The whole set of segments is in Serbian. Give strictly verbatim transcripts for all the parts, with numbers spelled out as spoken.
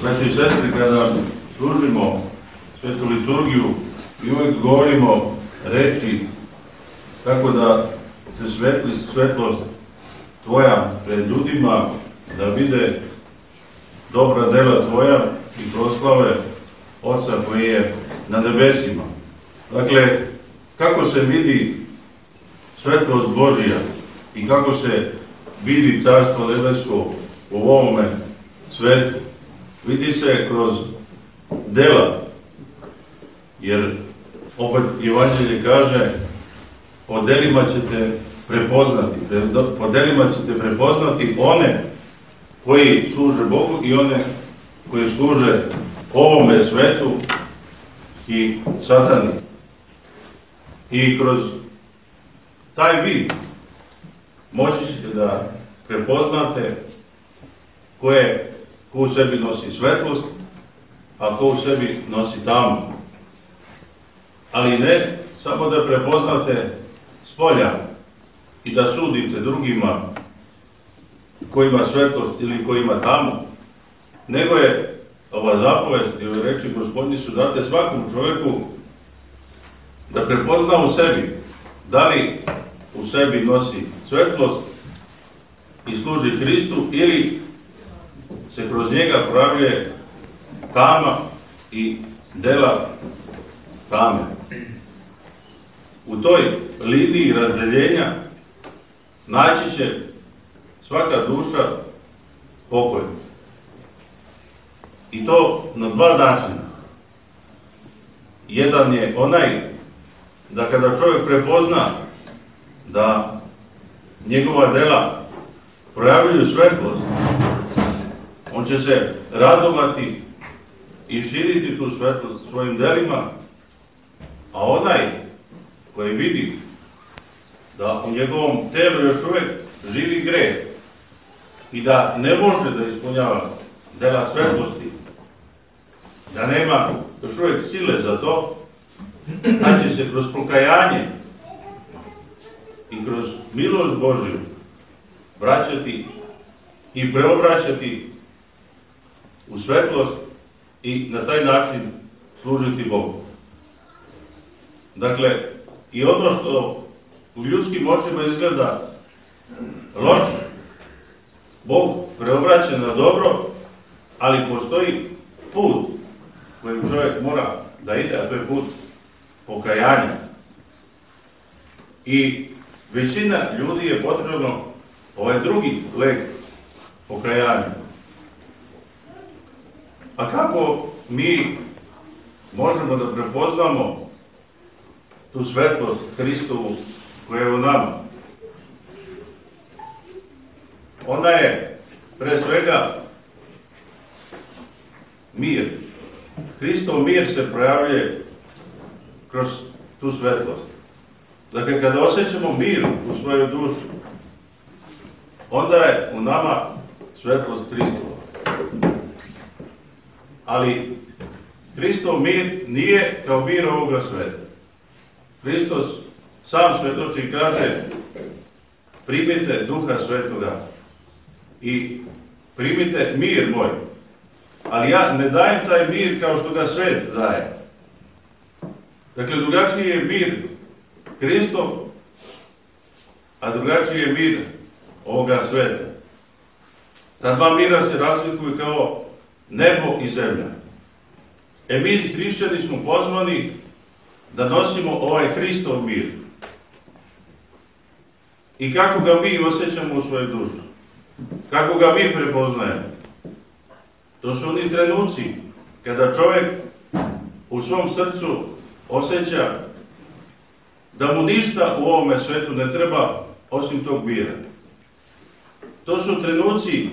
Braći i sestri, kada služimo svetu liturgiju i uvijek govorimo reči kako da se svetli svetlost Tvoja pred ljudima, da vide dobra dela Tvoja i proslave Oca koji je na nebesima. Dakle, kako se vidi svetlost Božija i kako se vidi Carstvo nebesko u ovome svetu, vidi se kroz dela, jer opet Evanđelje kaže, po delima ćete prepoznati, po delima ćete prepoznati one koji služe Bogu i one koji služe ovome svetu i satani. I kroz taj vid moći ćete da prepoznate ko je, ko u sebi nosi svetlost, a ko u sebi nosi tamu. Ali ne samo da prepoznate spolja i da sudite drugima ko ima svetlost ili ko ima tamu, nego je ova zapovest ili reči Gospodnji su date svakom čovjeku da prepozna u sebi da li u sebi nosi svetlost i služi Hristu ili se kroz njega projavljuje tama i dela tame. U toj liniji razdeljenja naći će svaka duša pokoj. I to na dva načina. Jedan je onaj da kada čovjek prepozna da njegova dela projavljuju svetlost, on će se radovati i širiti tu svetlost svojim delima, a onaj koji vidi da u njegovom telu još uvijek živi greh i da ne može da ispunjava dela svetlosti, da nema još uvijek sile za to, da će se kroz pokajanje i kroz milost Božju vraćati i preobraćati u svetlost i na taj način služiti Bogu. Dakle, i ono što u ljudskim očima izgleda loše, Bog preobraća na dobro, ali postoji put kojim čovjek mora da ide, a to je put pokajanja. I većina ljudi je potrebno ovaj drugi lek pokajanja. A kako mi možemo da prepoznamo tu svetlost Hristovu koja je u nama? Ona je pre svega mir. Hristov mir se projavljuje kroz tu svetlost. Dakle, kada osjećamo mir u svojoj duši, onda je u nama svetlost Hristova. Ali Hristov mir nije kao mir ovoga sveta. Hristos sam svetoči i kaže, primite Duha Svetoga i primite mir moj. Ali ja ne dajem taj mir kao što ga svet daje. Dakle, drugačiji je mir Hristov, a drugačiji je mir ovoga sveta. Ta dva mira se razlikuju kao nebo i zemlja. E mi, hrišćani, smo pozvani da nosimo ovaj Hristov mir. I kako ga mi osjećamo u svojoj duši? Kako ga mi prepoznajemo? To su oni trenuci kada čovjek u svom srcu osjeća da mu ništa u ovome svetu ne treba osim tog mira. To su trenuci,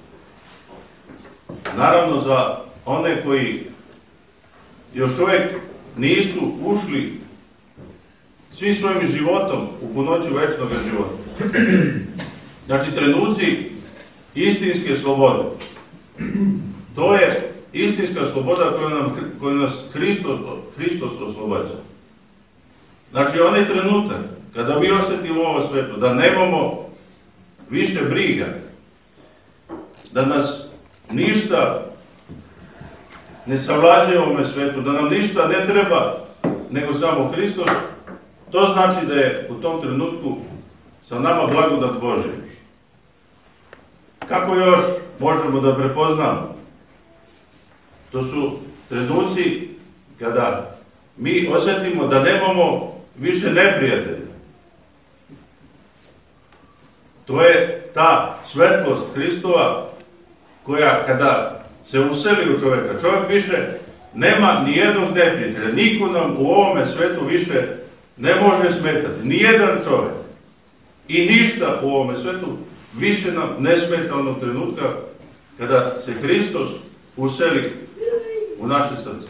naravno, za one koji još uvijek nisu ušli svim svojim životom u punoću večnog života. Znači, trenuci istinske slobode. To je istinska sloboda koju, nam, koju nas Hristos, Hristos oslobađa. Znači, onaj trenutak kada mi osjetimo u ovom svetu da nemamo više briga, da nas ništa ne savlađuje ovome svetu, da nam ništa ne treba nego samo Hristos, to znači da je u tom trenutku sa nama blagodat Božja. Kako još možemo da prepoznamo? To su trenuci kada mi osjetimo da nemamo više neprijatelja. To je ta svetlost Hristova koja kada se useli u čovjeka, čovjek više nema ni jednog neprijatelja. Niko nam u ovome svetu više ne može smetati. Nijedan čovjek i ništa u ovome svetu više nam ne smeta onog trenutka kada se Hristos useli u naše srce.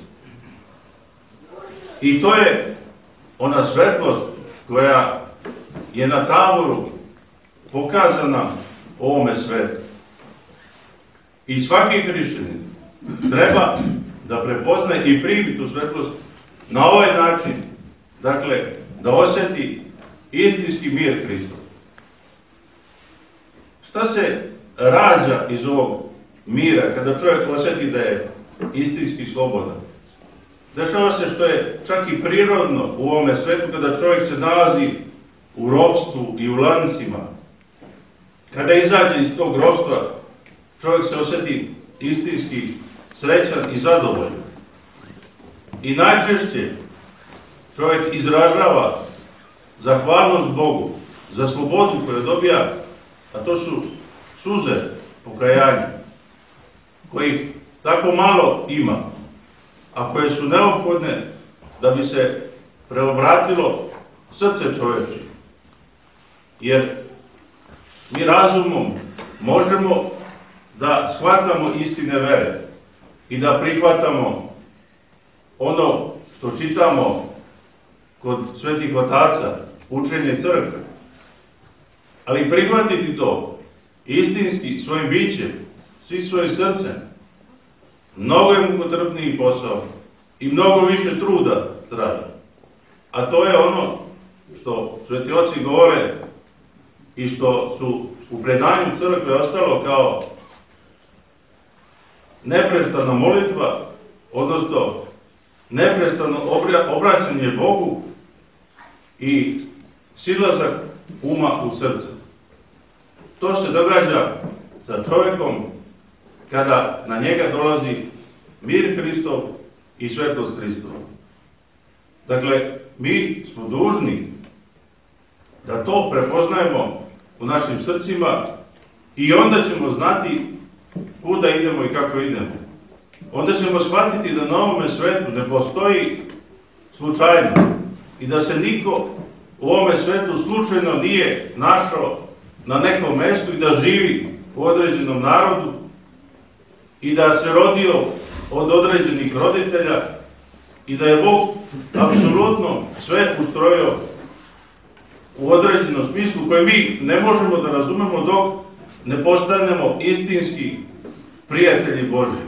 I to je ona svetlost koja je na Tavoru pokazana ovome svetu. I svaki hrišćanin treba da prepozna i primi tu svetlost na ovaj način, dakle, da osjeti istinski mir Hristov. Šta se rađa iz ovog mira kada čovjek osjeti da je istinski slobodan? Dešava se što je čak i prirodno u ovome svetu kada čovjek se nalazi u ropstvu i u lancima. Kada izađe iz tog ropstva, čovjek se osjeti istinski srećan i zadovoljan. I najčešće čovjek izražava zahvalnost Bogu za slobodu koju dobija, a to su suze pokajanja, koji tako malo ima, a koje su neophodne da bi se preobratilo srce čovječe. Jer mi razumom možemo da shvatamo istine vere i da prihvatamo ono što čitamo kod svetih otaca, učenje crkve. Ali prihvatiti to istinski svojim bićem, svim svojim srcem, mnogo je mukotrpniji posao i mnogo više truda traži. A to je ono što sveti oci govore i što su u predanju crkve ostalo kao neprestana molitva, odnosno neprestano obraćanje Bogu i silazak uma u srce. To se događa sa čovjekom kada na njega dolazi mir Hristov i svetost Hristova. Dakle, mi smo dužni da to prepoznajemo u našim srcima i onda ćemo znati kuda idemo i kako idemo. Onda ćemo shvatiti da na ovome svetu ne postoji slučajno i da se niko u ovome svetu slučajno nije našao na nekom mjestu i da živi u određenom narodu i da se rodio od određenih roditelja i da je Bog apsolutno sve ustrojio u određenom smislu koje mi ne možemo da razumemo dok ne postanemo istinski prijatelji Božji.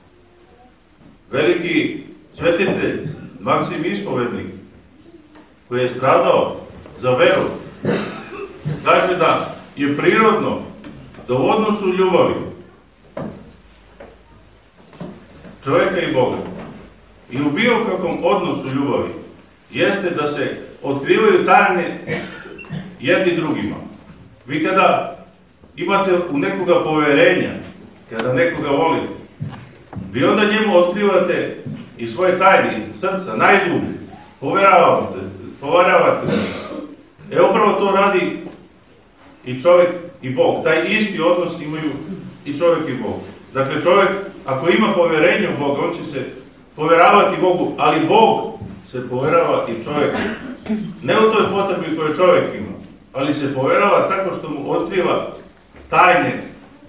Veliki svetitelj Maksim Ispovednik, koji je stradao za veru, kaže da je prirodno da u odnosu ljubavi čovjeka i Boga i u bilo kakvom odnosu ljubavi jeste da se otkrivaju tajne jedni drugima. Vi kada imate u nekoga poverenja, kada nekoga volite, vi onda njemu otkrivate i svoje tajne srca, najdublje, poveravate, poveravate. E upravo to radi i čovjek i Bog. Taj isti odnos imaju i čovjek i Bog. Dakle, čovjek, ako ima poverenje u Boga, on će se poveravati Bogu, ali Bog se poverava i čovjeku. Ne u toj potrebi koju čovjek ima, ali se poverava tako što mu otkriva tajne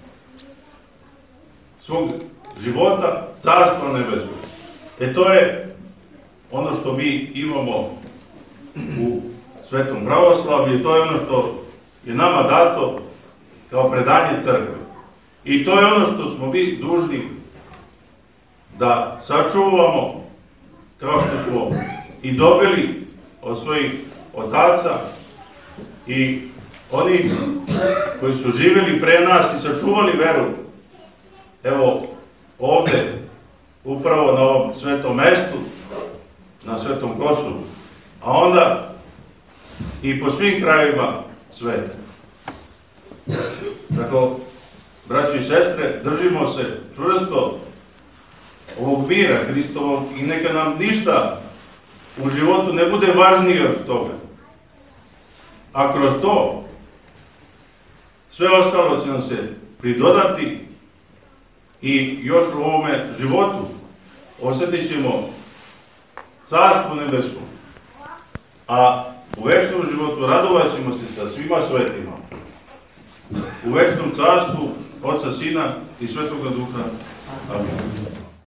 svog života, carstva nebeskog. E to je ono što mi imamo u svetom pravoslavlju, to je ono što je nama dato kao predanje crkve. I to je ono što smo mi dužni da sačuvamo, kao što smo i dobili od svojih otaca i oni koji su živjeli pre nas i sačuvali veru. Evo ovdje, upravo svim krajevima sveta. Tako, braći i sestre, držimo se čvrsto ovog mira Hristovog i neka nam ništa u životu ne bude važnije od toga. A kroz to sve ostalo će nam se pridodati i još u ovome životu osjetit ćemo carstvo nebesko, a u večnom životu radovat ćemo se sa svima svetima. U večnom carstvu Oca, Sina i Svetoga Duha. Amin.